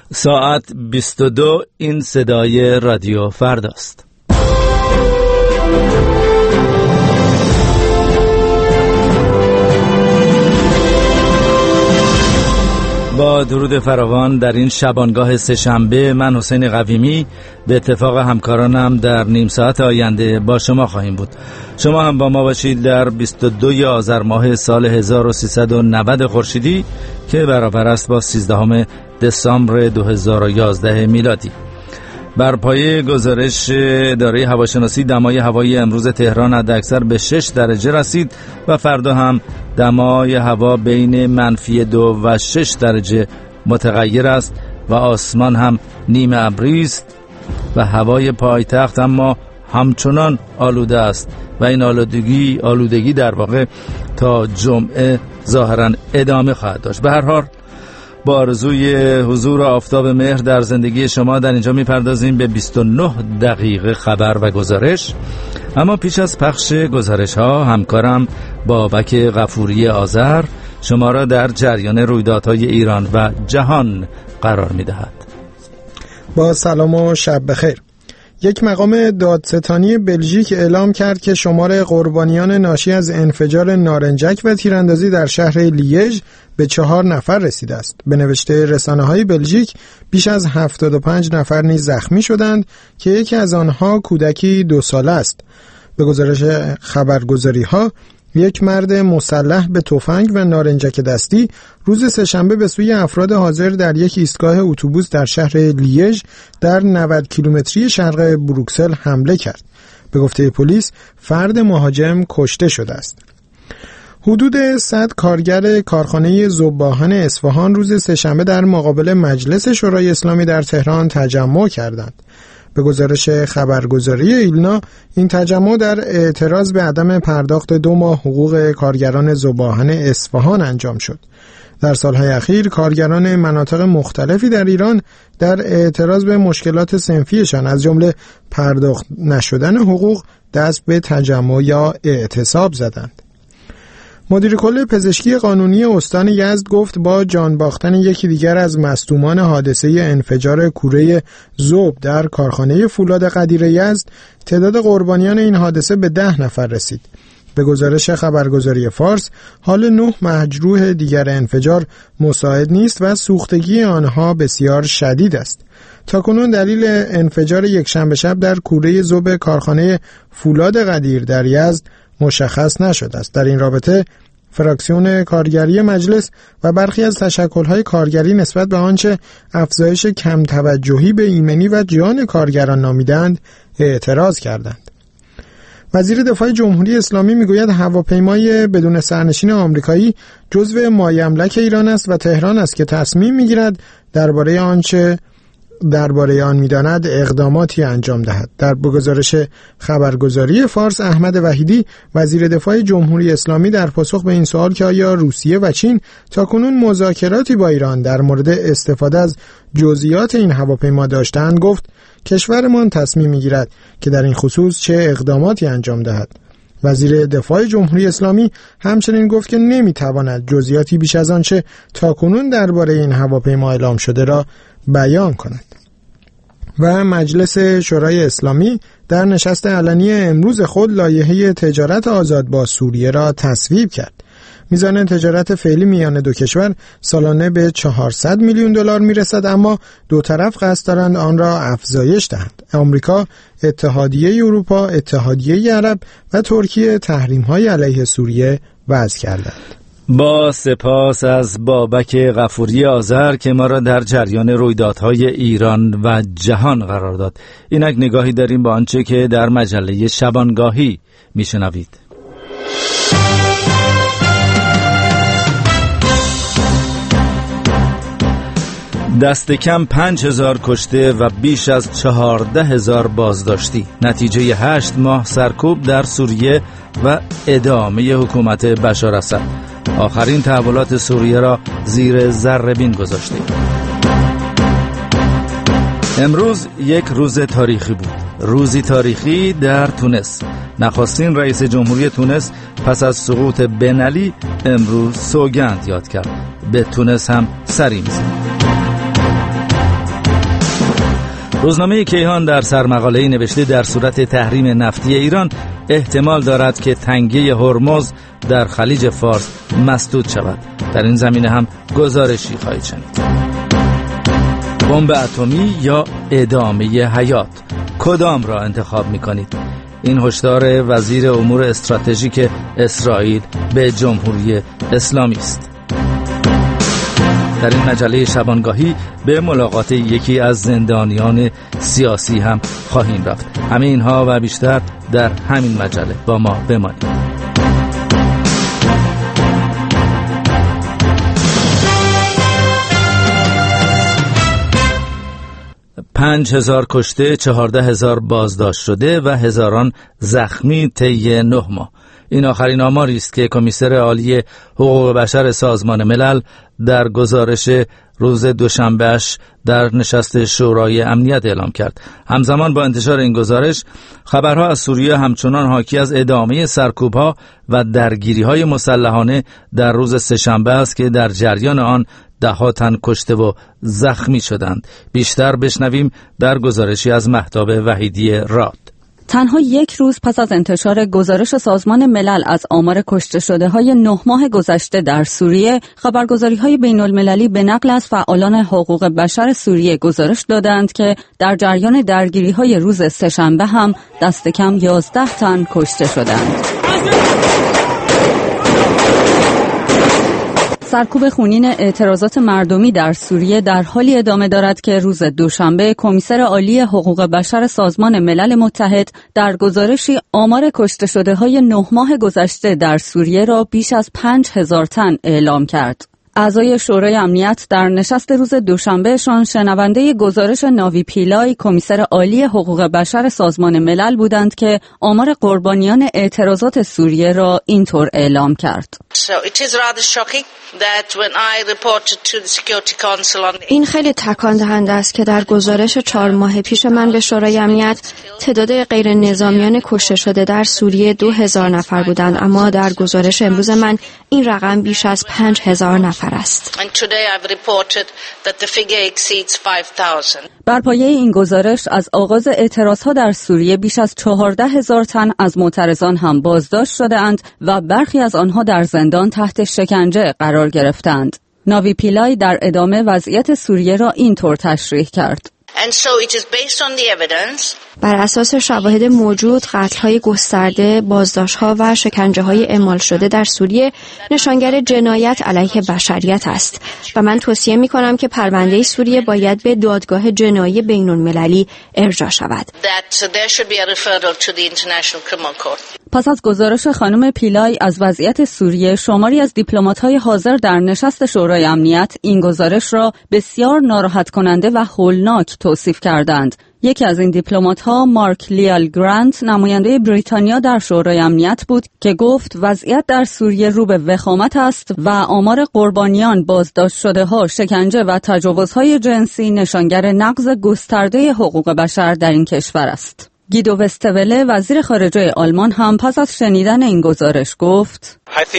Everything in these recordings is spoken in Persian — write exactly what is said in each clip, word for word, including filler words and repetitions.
ساعت بیست و دو. این صدای رادیو فرداست. با درود فراوان در این شبانگاه سه‌شنبه، من حسین قویمی به اتفاق همکارانم در نیم ساعت آینده با شما خواهیم بود. شما هم با ما باشید در بیست و دو آذر ماه سال هزار و سیصد و نود خورشیدی که برابر است با سیزدهم دسامبر دو هزار و یازده میلادی. بر پایه گزارش اداره هواشناسی دمای هوایی امروز تهران حداکثر به شش درجه رسید و فردا هم دمای هوا بین منفی دو و شش درجه متغیر است و آسمان هم نیمه ابری است و هوای پایتخت اما همچنان آلوده است و این آلودگی آلودگی در واقع تا جمعه ظاهرا ادامه خواهد داشت. به هر حال با آرزوی حضور آفتاب مهر در زندگی شما در اینجا میپردازیم به بیست و نه دقیقه خبر و گزارش. اما پیش از پخش گزارش ها همکارم بابک غفوری آذر شما را در جریان رویدادهای ایران و جهان قرار میدهد. با سلام و شب بخیر. یک مقام دادستانی بلژیک اعلام کرد که شمار قربانیان ناشی از انفجار نارنجک و تیراندازی در شهر لیژ به چهار نفر رسیده است. به نوشته رسانه‌های بلژیک بیش از هفتاد و پنج نفر نیز زخمی شدند که یکی از آنها کودکی دو ساله است. به گزارش خبرگزاری‌ها یک مرد مسلح به تفنگ و نارنجک دستی روز سه‌شنبه به سوی افراد حاضر در یک ایستگاه اتوبوس در شهر لیژ در نود کیلومتری شرق بروکسل حمله کرد. به گفته پلیس فرد مهاجم کشته شده است. حدود صد کارگر کارخانه ذوب‌آهن اصفهان روز سه‌شنبه در مقابل مجلس شورای اسلامی در تهران تجمع کردند. به گزارش خبرگزاری ایلنا این تجمع در اعتراض به عدم پرداخت دو ماه حقوق کارگران ذوب‌آهن اصفهان انجام شد. در سالهای اخیر کارگران مناطق مختلفی در ایران در اعتراض به مشکلات صنفیشان از جمله پرداخت نشدن حقوق دست به تجمع یا اعتصاب زدند. مدیر کل پزشکی قانونی استان یزد گفت با جان باختن یکی دیگر از مصدومان حادثه انفجار کوره ذوب در کارخانه فولاد قدیر یزد تعداد قربانیان این حادثه به ده نفر رسید. به گزارش خبرگزاری فارس حال نه مجروح دیگر انفجار مساعد نیست و سوختگی آنها بسیار شدید است. تاکنون دلیل انفجار یک شنبه شب در کوره ذوب کارخانه فولاد قدیر در یزد مشخص نشده است. در این رابطه فراکسیون کارگری مجلس و برخی از تشکل‌های کارگری نسبت به آنچه افزایش کم توجهی به ایمنی و جان کارگران نامیدند اعتراض کردند. وزیر دفاع جمهوری اسلامی میگوید هواپیمای بدون سرنشین آمریکایی جزو مایملک ایران است و تهران است که تصمیم میگیرد درباره آنچه درباره آن می‌داند اقداماتی انجام دهد. در گزارش خبرگزاری فارس احمد وحیدی وزیر دفاع جمهوری اسلامی در پاسخ به این سوال که آیا روسیه و چین تاکنون مذاکراتی با ایران در مورد استفاده از جزئیات این هواپیما داشتند گفت کشورمان تصمیم می‌گیرد که در این خصوص چه اقداماتی انجام دهد. وزیر دفاع جمهوری اسلامی همچنین گفت که نمی‌تواند جزئیاتی بیش از آنچه تاکنون درباره این هواپیما اعلام شده را بیان کند. و مجلس شورای اسلامی در نشست علنی امروز خود لایحه تجارت آزاد با سوریه را تصویب کرد. میزان تجارت فعلی میان دو کشور سالانه به چهارصد میلیون دلار میرسد، اما دو طرف قصد دارند آن را افزایش دهند. آمریکا، اتحادیه اروپا، اتحادیه عرب و ترکیه تحریم‌های علیه سوریه وضع کردند. با سپاس از بابک غفوری آذر که ما را در جریان رویدادهای ایران و جهان قرار داد. اینک نگاهی داریم با آنچه که در مجله شبانگاهی میشنوید. دست کم پنج هزار کشته و بیش از چهارده هزار بازداشتی، نتیجه هشت ماه سرکوب در سوریه و ادامه حکومت بشار اسد. آخرین تحولات سوریه را زیر ذره‌بین گذاشته. امروز یک روز تاریخی بود، روزی تاریخی در تونس. نخستین رئیس جمهوری تونس پس از سقوط بن علی امروز سوگند یاد کرد. به تونس هم سری می‌زند. روزنامه کیهان در سرمقاله‌ای نوشته در صورت تحریم نفتی ایران احتمال دارد که تنگه هرمز در خلیج فارس مسدود شود. در این زمینه هم گزارشی خواهید شنید. بمب اتمی یا ادامه حیات، کدام را انتخاب می‌کنید؟ این هشدار وزیر امور استراتژیک اسرائیل به جمهوری اسلامی است. در این مجله شبانگاهی به ملاقات یکی از زندانیان سیاسی هم خواهیم رفت. همه اینها و بیشتر در همین مجله، با ما بمانید. پنج هزار کشته، چهارده هزار بازداشت شده و هزاران زخمی طی نه ماه. این آخرین آماری است که کمیسر عالی حقوق بشر سازمان ملل در گزارش روز دوشنبهش در نشست شورای امنیت اعلام کرد. همزمان با انتشار این گزارش، خبرها از سوریه همچنان حاکی از ادامه سرکوب‌ها و درگیری‌های مسلحانه در روز سه‌شنبه است که در جریان آن ده ها تن کشته و زخمی شدند. بیشتر بشنویم در گزارشی از مهتاب وحیدی راد. تنها یک روز پس از انتشار گزارش سازمان ملل از آمار کشته شده های نه ماه گذشته در سوریه، خبرگزاری های بین المللی به نقل از فعالان حقوق بشر سوریه گزارش دادند که در جریان درگیری های روز سه‌شنبه هم دست کم یازده تن کشته شدند. سرکوب خونین اعتراضات مردمی در سوریه در حالی ادامه دارد که روز دوشنبه کمیسر عالی حقوق بشر سازمان ملل متحد در گزارشی آمار کشته شده های نه ماه گذشته در سوریه را بیش از پنج هزار تن اعلام کرد. اعضای شورای امنیت در نشست روز دوشنبهشان شنونده گزارش ناوی پیلای کمیسر عالی حقوق بشر سازمان ملل بودند که آمار قربانیان اعتراضات سوریه را اینطور اعلام کرد. این خیلی تکان دهنده است که در گزارش چهار ماه پیش من به شورای امنیت تعداد غیر نظامیان کشته شده در سوریه دو هزار نفر بودند، اما در گزارش امروز من این رقم بیش از پنج هزار نفر است. بر پایه این گزارش از آغاز اعتراضها در سوریه بیش از چهارده هزار تن از معترضان هم بازداشت شده‌اند و برخی از آنها در زندان تحت شکنجه قرار گرفتند. ناوی پیلای در ادامه وضعیت سوریه را اینطور تشریح کرد. And so it is based on the evidence. بر اساس شواهد موجود، قتل‌های گسترده، بازداشت‌ها و شکنجه‌های اعمال شده در سوریه نشانگر جنایت علیه بشریت است و من توصیه می‌کنم که پرونده سوریه باید به دادگاه جنایی بین‌المللی ارجاع شود. پس از گزارش خانم پیلای از وضعیت سوریه، شماری از دیپلمات‌های حاضر در نشست شورای امنیت این گزارش را بسیار ناراحت کننده و هولناک توصیف کردند. یکی از این دیپلمات‌ها، مارک لیال گرانت، نماینده بریتانیا در شورای امنیت بود که گفت وضعیت در سوریه رو به وخامت است و آمار قربانیان، بازداشت شده‌ها، شکنجه و تجاوزهای جنسی نشانگر نقض گسترده حقوق بشر در این کشور است. گیدو وستوله، وزیر خارجه آلمان، هم پس از شنیدن این گزارش گفت: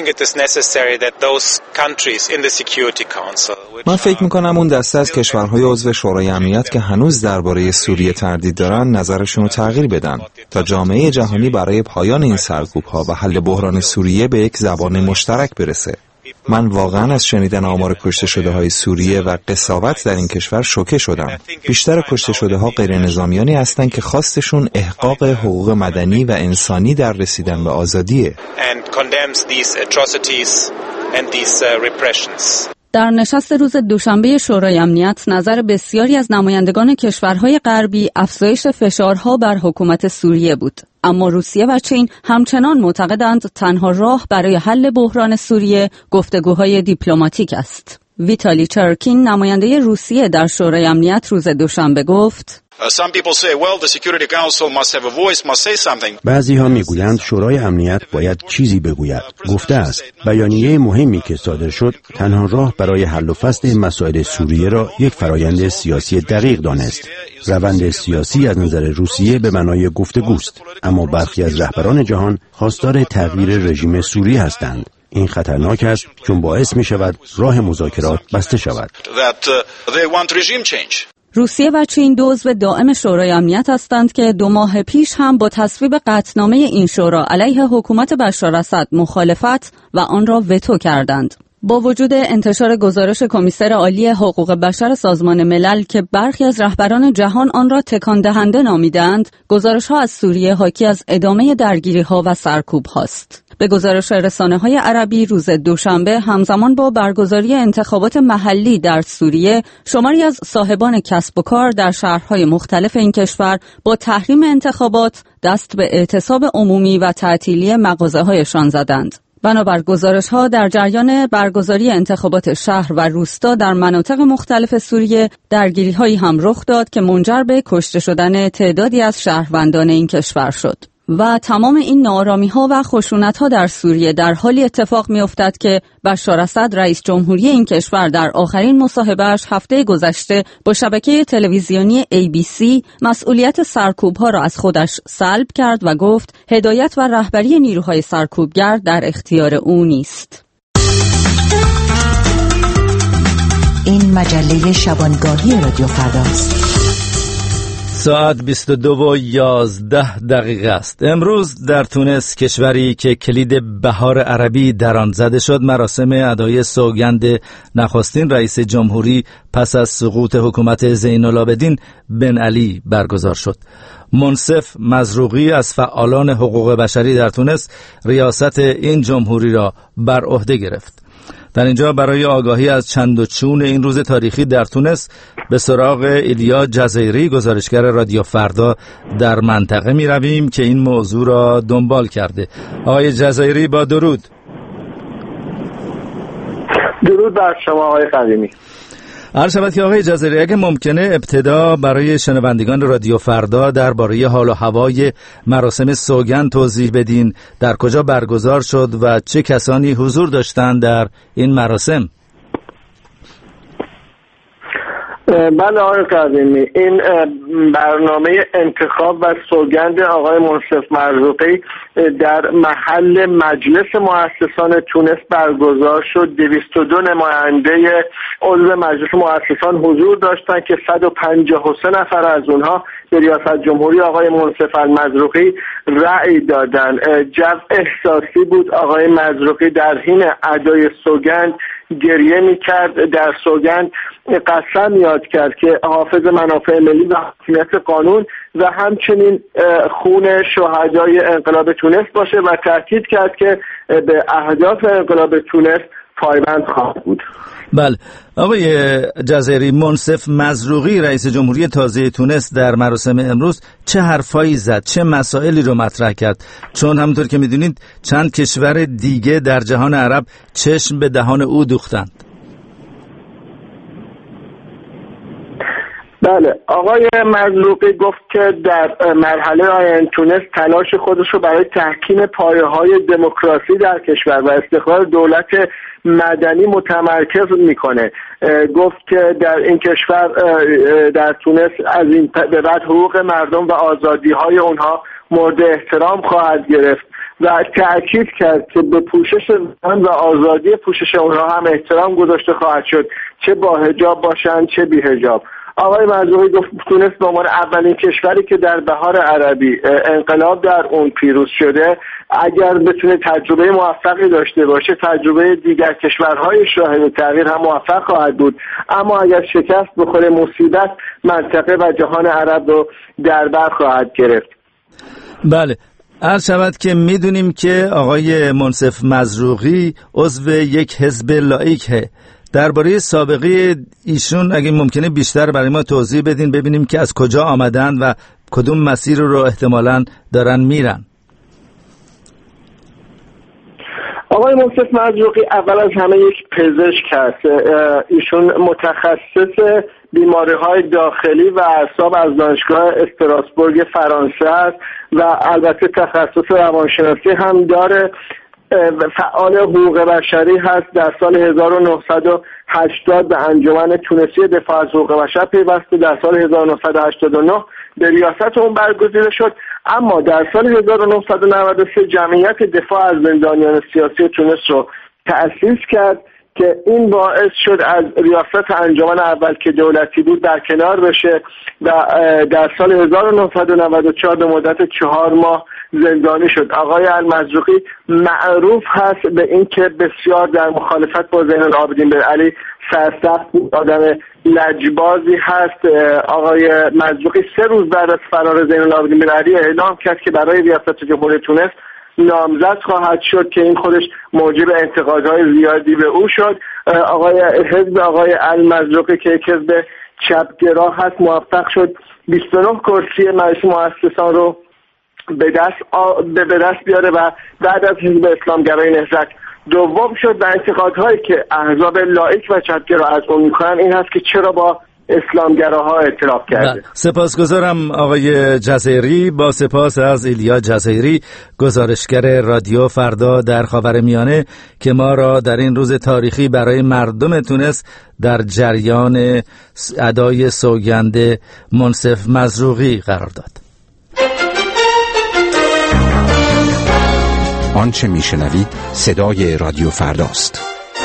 من فکر می‌کنم اون دسته از کشورهای عضو شورای امنیت که هنوز درباره سوریه تردید دارن نظرشون رو تغییر بدن تا جامعه جهانی برای پایان این سرکوب‌ها و حل بحران سوریه به یک زبان مشترک برسه. من واقعا از شنیدن آمار کشته شده های سوریه و قساوت در این کشور شوکه شدم. بیشتر کشته شده ها غیر نظامیانی هستند که خواستشون احقاق حقوق مدنی و انسانی در رسیدن به آزادیه. در نشست روز دوشنبه شورای امنیت، نظر بسیاری از نمایندگان کشورهای غربی افزایش فشارها بر حکومت سوریه بود. اما روسیه و چین همچنان معتقدند تنها راه برای حل بحران سوریه گفتگوهای دیپلماتیک است. ویتالی چرکین، نماینده روسیه در شورای امنیت، روز دوشنبه گفت: بعضی ها میگویند شورای امنیت باید چیزی بگوید. گفته است بیانیه مهمی که صادر شد تنها راه برای حل و فصل مسائل سوریه را یک فرایند سیاسی دقیق دانست. روند سیاسی از نظر روسیه به معنای گفتگوست، اما برخی از رهبران جهان خواستار تغییر رژیم سوریه هستند. این خطرناک است چون باعث می شود راه مذاکرات بسته شود. روسیه و چین دو عضو دائم شورای امنیت هستند که دو ماه پیش هم با تصویب قطعنامه این شورا علیه حکومت بشار اسد مخالفت و آن را وتو کردند. با وجود انتشار گزارش کمیسر عالی حقوق بشر سازمان ملل که برخی از رهبران جهان آن را تکان دهنده نامیدند، گزارش‌ها از سوریه حاکی از ادامه درگیری‌ها و سرکوب‌هاست. به گزارش رسانه‌های عربی روز دوشنبه همزمان با برگزاری انتخابات محلی در سوریه، شماری از صاحبان کسب و کار در شهرهای مختلف این کشور با تحریم انتخابات دست به اعتصاب عمومی و تعطیلی مغازه‌هایشان زدند. بنابر گزارش‌ها در جریان برگزاری انتخابات شهر و روستا در مناطق مختلف سوریه درگیری‌هایی هم رخ داد که منجر به کشته شدن تعدادی از شهروندان این کشور شد. و تمام این ناآرامی‌ها و خشونت‌ها در سوریه در حالی اتفاق می‌افتد که بشار اسد رئیس جمهوری این کشور در آخرین مصاحبه‌اش هفته گذشته با شبکه تلویزیونی ای بی سی مسئولیت سرکوب‌ها را از خودش سلب کرد و گفت هدایت و رهبری نیروهای سرکوبگر در اختیار او نیست. این مجله شبانگاهی رادیو فرداست. ساعت بیست و دو و یازده دقیقه است. امروز در تونس، کشوری که کلید بهار عربی در آن زده شد، مراسم ادای سوگند نخستین رئیس جمهوری پس از سقوط حکومت زین العابدین بن علی برگزار شد. منصف مزروقی از فعالان حقوق بشری در تونس ریاست این جمهوری را بر عهده گرفت. در اینجا برای آگاهی از چند و چون این روز تاریخی در تونس به سراغ ایلیا جزایری، گزارشگر رادیو فردا در منطقه می رویم که این موضوع را دنبال کرده. آقای جزایری با درود. درود بر شما آقای قدیمی. عرض شود که آقای جزایری، اگه ممکنه ابتدا برای شنوندگان رادیو فردا درباره حال و هوای مراسم سوگند توضیح بدین، در کجا برگزار شد و چه کسانی حضور داشتند در این مراسم؟ بله آقای قدیمی، این برنامه انتخاب و سوگند آقای منصف مرزوقی در محل مجلس مؤسسان تونس برگزار شد. دویست و دو نماینده عضو مجلس مؤسسان حضور داشتند که صد و پنجاه و سه نفر از اونها به ریاست جمهوری آقای منصف مرزوقی رأی دادن. جو احساسی بود. آقای مرزوقی در حین ادای سوگند گریه میکرد. در سوگند قسم یاد کرد که حافظ منافع ملی و حاکمیت قانون و همچنین خون شهدای انقلاب تونس باشه و تاکید کرد که به اهداف انقلاب تونس پایبند خواهد بود. بله آقای جزایری، منصف مزروقی رئیس جمهوری تازه تونس در مراسم امروز چه حرفایی زد، چه مسائلی رو مطرح کرد؟ چون همونطور که میدونید چند کشور دیگه در جهان عرب چشم به دهان او دوختند. بله، آقای مرزوقی گفت که در مرحله آینده تونس تلاش خودش رو برای تحکیم پایه‌های دموکراسی در کشور و استقرار دولت مدنی متمرکز میکنه. گفت که در این کشور، در تونس، از این به بعد حقوق مردم و آزادی‌های اونها مورد احترام خواهد گرفت و تأکید کرد که به پوشش زنان و آزادی پوشش اونها هم احترام گذاشته خواهد شد، چه با حجاب باشند چه بی حجاب. آقای مرزوقی گفت تونس به عنوان اولین کشوری که در بهار عربی انقلاب در اون پیروز شده، اگر بتونه تجربه موفقی داشته باشه، تجربه دیگر کشورهای شاهد تغییر هم موفق خواهد بود. اما اگر شکست بخوره، مصیبت منطقه و جهان عرب رو در بر خواهد گرفت. بله، عرض شود که میدونیم که آقای منصف مزروقی عضو یک حزب لاییکه. درباره سابقه ایشون اگه ممکنه بیشتر برای ما توضیح بدین، ببینیم که از کجا آمدن و کدوم مسیر رو احتمالاً دارن میرن. آقای منصف مرزوقی اول از همه یک پزشک هست. ایشون متخصص بیماری‌های داخلی و اعصاب از دانشگاه استراسبورگ فرانسه است و البته تخصص روانشناسی هم داره. فعال حقوق بشری هست. در سال هزار و نهصد و هشتاد به انجمن تونسی دفاع از حقوق بشر پیوسته. در سال هزار و نهصد و هشتاد و نه به ریاست اون برگزیده شد. اما در سال هزار و نهصد و نود و سه جمعیت دفاع از زندانیان سیاسی تونس رو تأسیس کرد که این باعث شد از ریاست انجمن اول که دولتی بود در کنار بشه و در سال هزار و نهصد و نود و چهار به مدت چهار ماه زندانی شد. آقای المزروقی معروف هست به این که بسیار در مخالفت با زین العابدین بن علی سرسخت بود، آدم لجبازی هست. آقای مزروقی سه روز بعد از فرار زین العابدین بن علی اعلام کرد که برای ریاست جمهوری تونس نامزد خواهد شد که این خودش موجب انتقادهای زیادی به او شد. آقای حزب آقای المزروقی که حزب چپگرا هست موفق شد بیست و نه کرسی مجلس مؤسسان رو به دست آ... به دست بیاره و بعد از حزب اسلامگرای نهضت دوم شد. و انتقادهایی که احزاب لایک و چپگرا از اون میکنن این هست که چرا با اسلامگراها اعتراف کرده. سپاسگزارم آقای جزیری. با سپاس از ایلیا جزیری، گزارشگر رادیو فردا در خاورمیانه که ما را در این روز تاریخی برای مردم تونس در جریان ادای سوگند منصف مزروقی قرار داد. آنچه میشنوید صدای رادیو فرداست.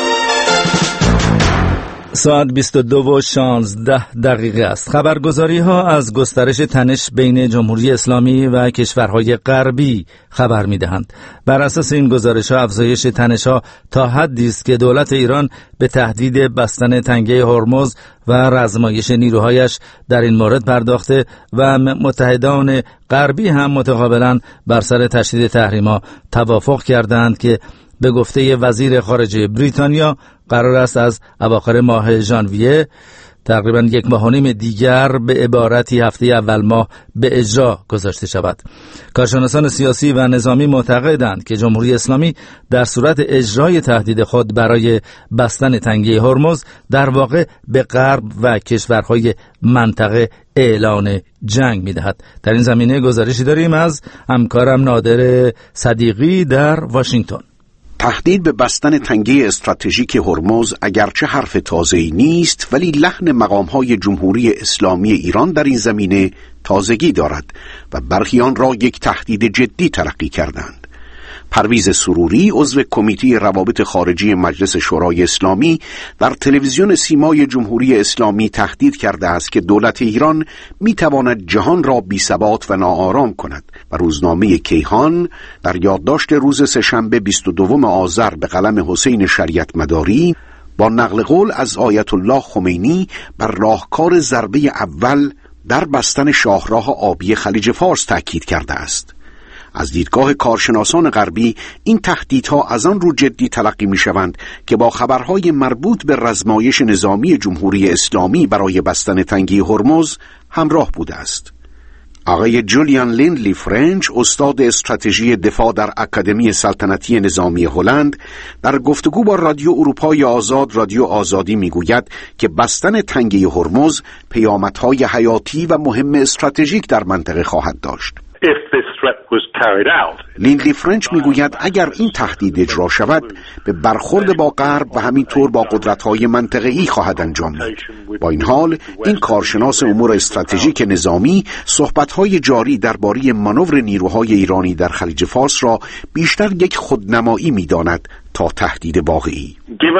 ساعت بیست و دو و شانزده دقیقه است. خبرگزاری ها از گسترش تنش بین جمهوری اسلامی و کشورهای غربی خبر می دهند. بر اساس این گزارش ها افزایش تنش ها تا حدی است که دولت ایران به تهدید بستن تنگه هرمز و رزمایش نیروهایش در این مورد پرداخته و متحدان غربی هم متقابلا بر سر تشدید تحریم‌ها توافق کردند که به گفته وزیر خارجه بریتانیا قرار است از اواخر ماه ژانویه، تقریبا یک ماه و نیم دیگر، به عبارتی هفته اول ماه به اجرا گذاشته شود. کارشناسان سیاسی و نظامی معتقدند که جمهوری اسلامی در صورت اجرای تهدید خود برای بستن تنگه هرمز در واقع به غرب و کشورهای منطقه اعلان جنگ می‌دهد. در این زمینه گزارشی داریم از همکارم نادر صدیقی در واشنگتن. تهدید به بستن تنگه استراتژیک هرمز اگرچه حرف تازه‌ای نیست، ولی لحن مقام‌های جمهوری اسلامی ایران در این زمینه تازگی دارد و برخی آن را یک تهدید جدی تلقی کردند. پرویز سروری، عضو کمیته روابط خارجی مجلس شورای اسلامی، در تلویزیون سیمای جمهوری اسلامی تهدید کرده است که دولت ایران میتواند جهان را بی‌ثبات و ناآرام کند و روزنامه کیهان در یادداشت روز سه‌شنبه بیست و دوم آذر به قلم حسین شریعت مداری با نقل قول از آیت الله خمینی بر راهکار ضربه اول در بستن شاهراه آبی خلیج فارس تاکید کرده است. از دیدگاه کارشناسان غربی این تهدیدها از آن رو جدی تلقی می شوند که با خبرهای مربوط به رزمایش نظامی جمهوری اسلامی برای بستن تنگه هرمز همراه بوده است. آقای جولیان لیندلی فرنچ، استاد استراتژی دفاع در اکادمی سلطنتی نظامی هلند، در گفتگو با رادیو اروپای آزاد رادیو آزادی میگوید که بستن تنگه هرمز پیامدهای حیاتی و مهم استراتژیک در منطقه خواهد داشت. لیندلی فرنچ میگوید اگر این تهدید اجرا شود به برخورد با غرب و همینطور با قدرت‌های منطقه‌ای خواهد انجامید. با این حال این کارشناس امور استراتژیک نظامی صحبت‌های جاری درباره مانور نیروهای ایرانی در خلیج فارس را بیشتر یک خودنمایی می‌داند تا تهدید واقعی.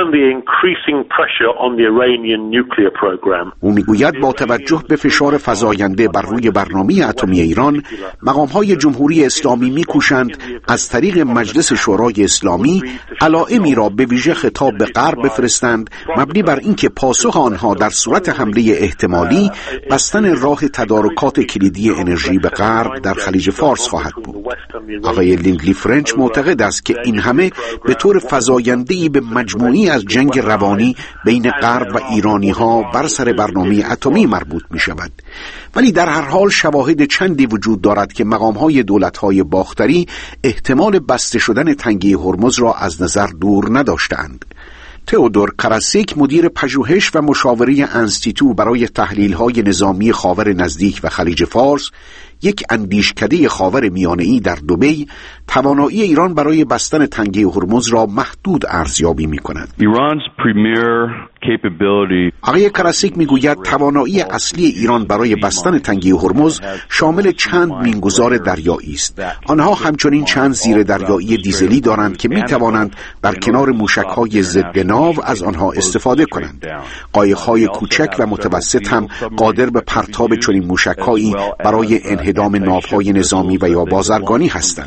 او میگوید با توجه به فشار فزاینده بر روی برنامه اتمی ایران، مقام‌های جمهوری اسلامی می‌کوشند از طریق مجلس شورای اسلامی علائمی را به ویژه خطاب به غرب بفرستند مبنی بر اینکه پاسخ آنها در صورت حمله احتمالی بستن راه تدارکات کلیدی انرژی به غرب در خلیج فارس خواهد بود. آقای لیندلی فرنچ معتقد است که این همه به طور فزاینده‌ای به مجموعی از جنگ روانی بین غرب و ایرانی‌ها بر سر برنامه اتمی مربوط می‌شود، ولی در هر حال شواهد چندی وجود دارد که مقام‌های دولت‌های باختری احتمال بسته شدن تنگه هرمز را از نظر دور نداشتند. تئودور کراسیک، مدیر پژوهش و مشاوره انستیتو برای تحلیل‌های نظامی خاور نزدیک و خلیج فارس، یک اندیشکده خاور میانه‌ای در دبی، توانایی ایران برای بستن تنگه هرمز را محدود ارزیابی می‌کند. Iran's premier آقای کراسیک میگوید توانایی اصلی ایران برای بستن تنگی هرمز شامل چند مینگذار دریایی است. آنها همچنین چند زیر دریایی دیزلی دارند که میتوانند در کنار موشک‌های ضد ناو از آنها استفاده کنند. قایق‌های کوچک و متوسط هم قادر به پرتاب چنین موشک‌هایی برای انهدام ناوهای نظامی و یا بازرگانی هستند.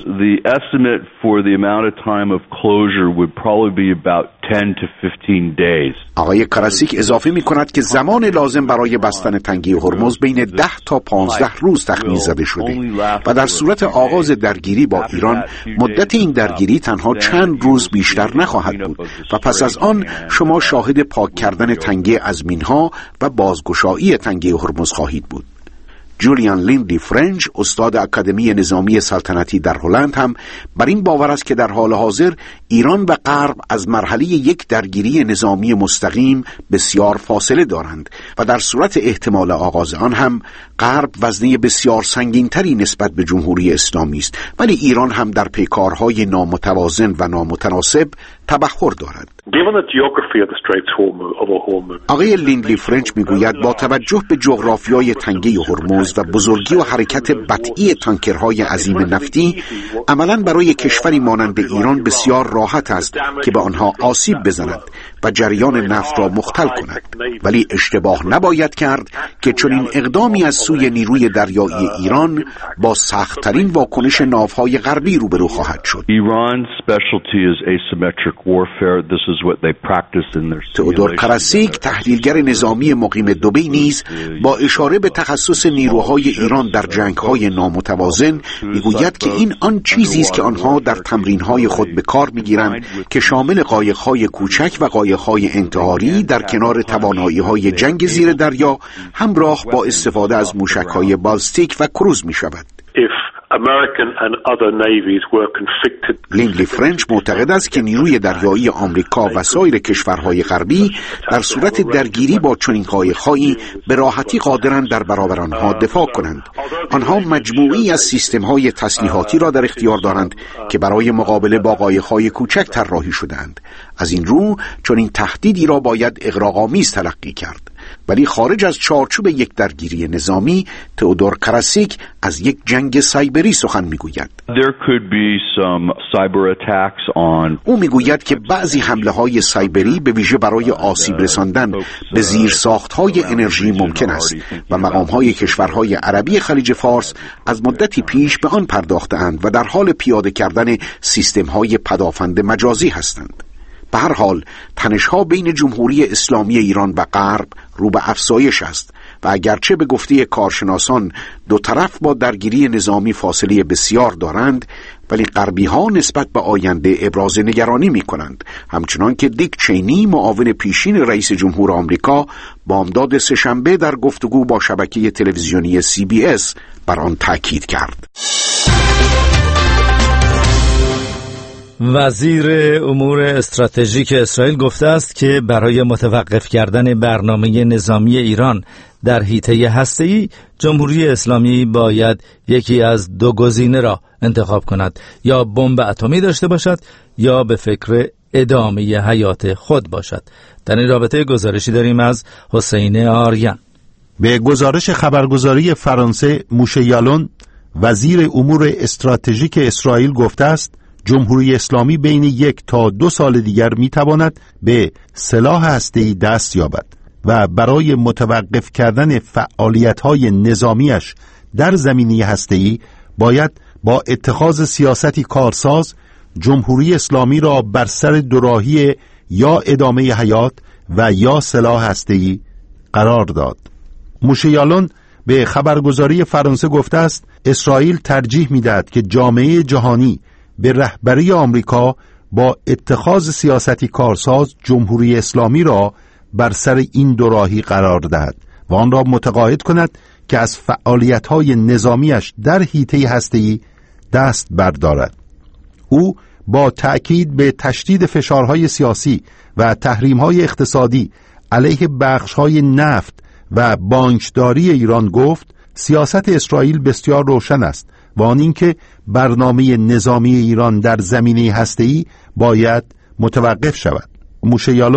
آقای کراسیک اضافه می کند که زمان لازم برای بستن تنگی هرمز بین ده تا پانزده روز تخمین زده شده و در صورت آغاز درگیری با ایران مدت این درگیری تنها چند روز بیشتر نخواهد بود و پس از آن شما شاهد پاک کردن تنگی از مینها و بازگشایی تنگی هرمز خواهید بود. جولیان لیندلی فرنج، استاد اکادمی نظامی سلطنتی در هلند، هم بر این باور است که در حال حاضر ایران و غرب از مرحله یک درگیری نظامی مستقیم بسیار فاصله دارند و در صورت احتمال آغاز آن هم غرب وزنه بسیار سنگینتری نسبت به جمهوری اسلامی است، ولی ایران هم در پیکارهای نامتوازن و نامتناسب تبحر دارد. آقای لیندلی فرنچ میگوید با توجه به جغرافیای تنگه هرمز و بزرگی و حرکت بطئی تانکرهای عظیم نفتی، عملاً برای کشوری مانند ایران بسیار راحت است که به آنها آسیب بزند و جریان نفت را مختل کند، ولی اشتباه نباید کرد که چنین اقدامی از سوی نیروی دریایی ایران با سخت‌ترین واکنش ناوهای غربی روبرو خواهد شد. تئودور کراسیک، تحلیلگر نظامی مقیم دبی، نیز با اشاره به تخصص نیروهای ایران در جنگ‌های نامتوازن میگوید که این آن چیزی است که آنها در تمرین‌های خود به کار می‌گیرند که شامل قایق‌های کوچک و قایق‌های انتحاری در کنار توانایی‌های جنگ زیر دریا همراه با استفاده از موشک‌های بالستیک و کروز می‌شود. لیندلی فرنچ معتقد است که نیروی دریایی آمریکا و سایر کشورهای غربی در صورت درگیری با چنین قایق‌هایی به راحتی قادرند در برابر آنها دفاع کنند. آنها مجموعی از سیستم‌های تسلیحاتی را در اختیار دارند که برای مقابله با قایق‌های کوچک طراحی شده‌اند. از این رو چنین تهدیدی را باید اغراق‌آمیز تلقی کرد. ولی خارج از چارچوب یک درگیری نظامی، تئودور کراسیک از یک جنگ سایبری سخن میگوید. او میگوید که بعضی حمله های سایبری به ویژه برای آسیب رساندن به زیرساخت‌های انرژی ممکن است و مقام‌های کشورهای عربی خلیج فارس از مدتی پیش به آن پرداخته‌اند و در حال پیاده کردن سیستم‌های پدافند مجازی هستند. به هر حال تنش‌ها بین جمهوری اسلامی ایران و غرب رو به افزایش است و اگرچه به گفته کارشناسان دو طرف با درگیری نظامی فاصله بسیار دارند، ولی غربی‌ها نسبت به آینده ابراز نگرانی می‌کنند، همچنان که دیک چینی، معاون پیشین رئیس جمهور آمریکا، بامداد سه‌شنبه در گفتگو با شبکه تلویزیونی سی بی اس بر آن تاکید کرد. وزیر امور استراتژیک اسرائیل گفته است که برای متوقف کردن برنامه نظامی ایران در حیطه هسته‌ای، جمهوری اسلامی باید یکی از دو گزینه را انتخاب کند: یا بمب اتمی داشته باشد یا به فکر ادامه حیات خود باشد. در این رابطه گزارشی داریم از حسین آریان. به گزارش خبرگزاری فرانسه، موشه یالون، وزیر امور استراتژیک اسرائیل گفته است جمهوری اسلامی بین یک تا دو سال دیگر میتواند به سلاح هسته‌ای دست یابد و برای متوقف کردن فعالیت‌های نظامیش در زمینه هسته‌ای باید با اتخاذ سیاستی کارساز جمهوری اسلامی را بر سر دوراهی یا ادامه حیات و یا سلاح هسته‌ای قرار داد. موشه یالون به خبرگزاری فرانسه گفته است اسرائیل ترجیح می‌دهد که جامعه جهانی به رهبری آمریکا با اتخاذ سیاستی کارساز جمهوری اسلامی را بر سر این دوراهی قرار دهد و آن را متقاعد کند که از فعالیت‌های نظامیش در حیطه هسته‌ای دست بردارد. او با تأکید به تشدید فشارهای سیاسی و تحریم‌های اقتصادی علیه بخش‌های نفت و بانکداری ایران گفت سیاست اسرائیل بسیار روشن است و آن اینکه برنامه نظامی ایران در زمینه هسته‌ای باید متوقف شود. موشه یالون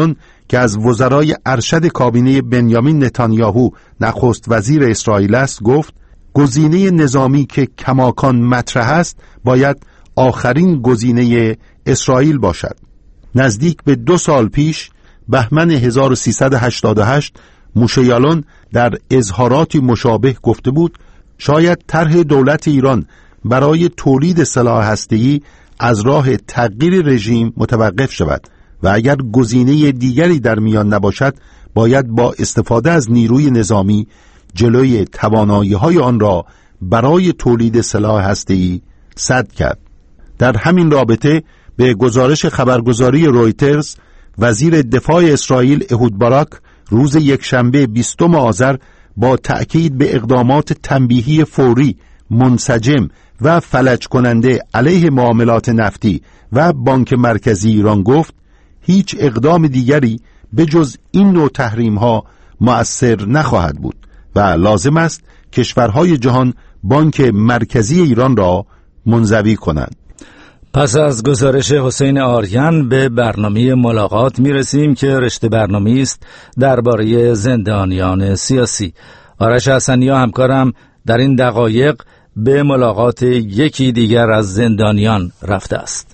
که از وزرای ارشد کابینه بنیامین نتانیاهو نخست وزیر اسرائیل است گفت گزینه نظامی که کماکان مطرح است باید آخرین گزینه اسرائیل باشد. نزدیک به دو سال پیش بهمن هزار و سیصد و هشتاد و هشت موشه یالون در اظهاراتی مشابه گفته بود شاید طرح دولت ایران برای تولید سلاح هسته‌ای از راه تغییر رژیم متوقف شود و اگر گزینه دیگری در میان نباشد باید با استفاده از نیروی نظامی جلوی توانایی‌های آن را برای تولید سلاح هسته‌ای سد کرد. در همین رابطه به گزارش خبرگزاری رویترز وزیر دفاع اسرائیل اهود باراک روز یکشنبه بیستم آذر با تأکید به اقدامات تنبیهی فوری، منسجم و فلج کننده علیه معاملات نفتی و بانک مرکزی ایران گفت هیچ اقدام دیگری به جز این نوع تحریم ها مؤثر نخواهد بود و لازم است کشورهای جهان بانک مرکزی ایران را منزوی کنند. پس از گزارش حسین آریان به برنامه ملاقات می رسیم که رشته برنامه است درباره زندانیان سیاسی. آرش حسنیا همکارم در این دقایق به ملاقات یکی دیگر از زندانیان رفته است.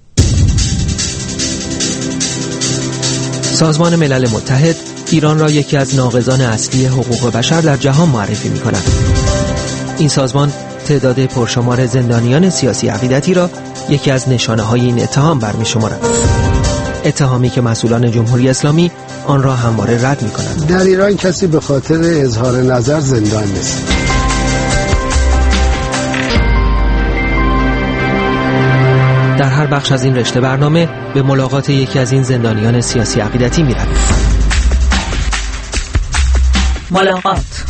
سازمان ملل متحد ایران را یکی از ناقضان اصلی حقوق بشر در جهان معرفی می کند. این سازمان تعداد پرشمار زندانیان سیاسی عقیدتی را یکی از نشانه های این اتهام برمی شمارد. اتهامی که مسئولان جمهوری اسلامی آن را همواره رد می کنند. در ایران کسی به خاطر اظهار نظر زندان نیست. در هر بخش از این رشته برنامه به ملاقات یکی از این زندانیان سیاسی عقیدتی می رویم. ملاقات.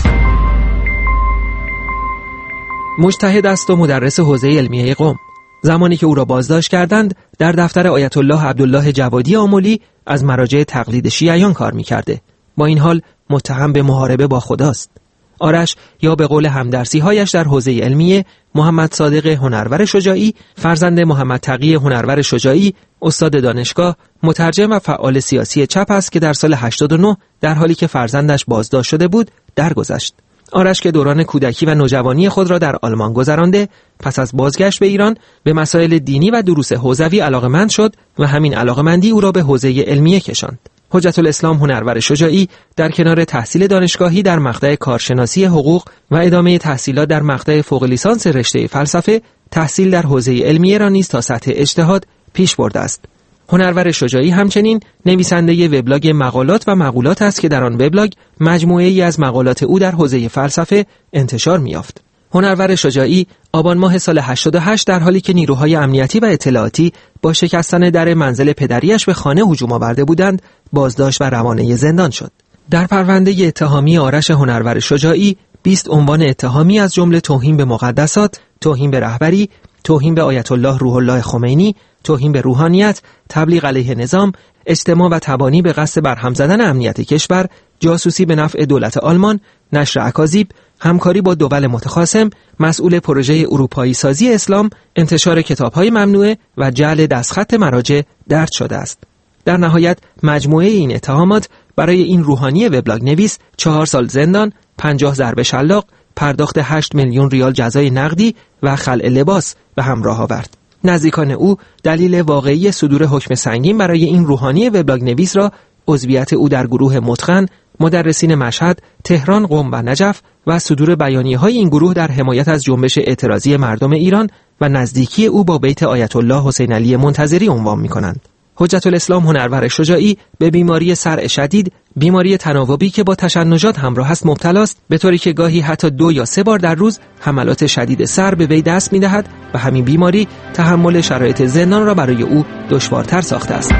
مجتهد است و مدرس حوزه علمیه قم. زمانی که او را بازداشت کردند در دفتر آیت الله عبدالله جوادی آملی از مراجع تقلید شیعیان کار می‌کرده. با این حال متهم به محاربه با خداست. آرش یا به قول همدرسی هایش در حوزه علمیه محمد صادق هنرور شجاعی، فرزند محمد تقی هنرور شجاعی، استاد دانشگاه، مترجم و فعال سیاسی چپ است که در سال هشتاد و نه در حالی که فرزندش بازداشت شده بود درگذشت. آرش که دوران کودکی و نوجوانی خود را در آلمان گذرانده، پس از بازگشت به ایران به مسائل دینی و دروس حوزوی علاقه‌مند شد و همین علاقه‌مندی او را به حوزه علمیه کشاند. حجت الاسلام هنرور شجاعی در کنار تحصیل دانشگاهی در مقطع کارشناسی حقوق و ادامه تحصیلات در مقطع فوق لیسانس رشته فلسفه، تحصیل در حوزه علمیه را نیز تا سطح اجتهاد پیش برده است. هنرور شجاعی همچنین نویسنده وبلاگ مقالات و مقولات است که در آن وبلاگ مجموعه ای از مقالات او در حوزه فلسفه انتشار می‌یافت. هنرور شجاعی آبان ماه سال هشتاد و هشت در حالی که نیروهای امنیتی و اطلاعاتی با شکستن در منزل پدریش به خانه هجوم آورده بودند، بازداشت و روانه زندان شد. در پرونده اتهامی آرش هنرور شجاعی بیست عنوان اتهامی از جمله توهین به مقدسات، توهین به رهبری، توهین به آیت الله روح الله خمینی، توهین به روحانیت، تبلیغ علیه نظام، اجتماع و تبانی به قصد برهم زدن امنیت کشور، جاسوسی به نفع دولت آلمان، نشر اکاذیب، همکاری با دول متخاصم، مسئول پروژه اروپایی سازی اسلام، انتشار کتاب‌های ممنوعه و جعل دستخط مراجع درج شده است. در نهایت مجموعه این اتهامات برای این روحانی وبلاگ نویس چهار سال زندان، پنجاه ضرب شلاق، پرداخت هشت میلیون ریال جزای نقدی و خلع لباس به همراه آورد. نزدیکان او دلیل واقعی صدور حکم سنگین برای این روحانی وبلاگ نویس را عضویت او در گروه متقن، مدرسین مشهد، تهران، قم و نجف و صدور بیانیه‌های این گروه در حمایت از جنبش اعتراضی مردم ایران و نزدیکی او با بیت آیت الله حسین علی منتظری عنوان می‌کنند. حجت الاسلام هنرور شجاعی به بیماری صرع شدید، بیماری تناوبی که با تشنجات همراه است مبتلاست، به طوری که گاهی حتی دو یا سه بار در روز حملات شدید سر به وی دست می‌دهد و همین بیماری تحمل شرایط زندان را برای او دشوارتر ساخته است.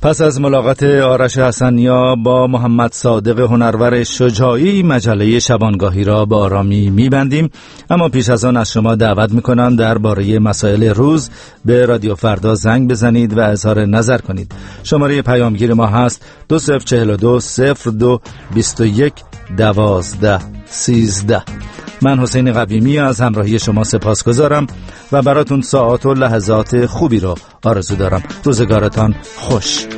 پس از ملاقات آرش حسنیا با محمد صادق هنرور شجاعی مجله شبانگاهی را به آرامی میبندیم، اما پیش از آن از شما دعوت میکنم درباره مسائل روز به رادیو فردا زنگ بزنید و اظهار نظر کنید. شماره پیامگیر ما هست دو صفر چهل و دو صفر دو بیست و یک دوازده سیزده. من حسین قویمی از همراهی شما سپاسگزارم و براتون ساعات و لحظات خوبی رو آرزو دارم. روزگارتان خوش.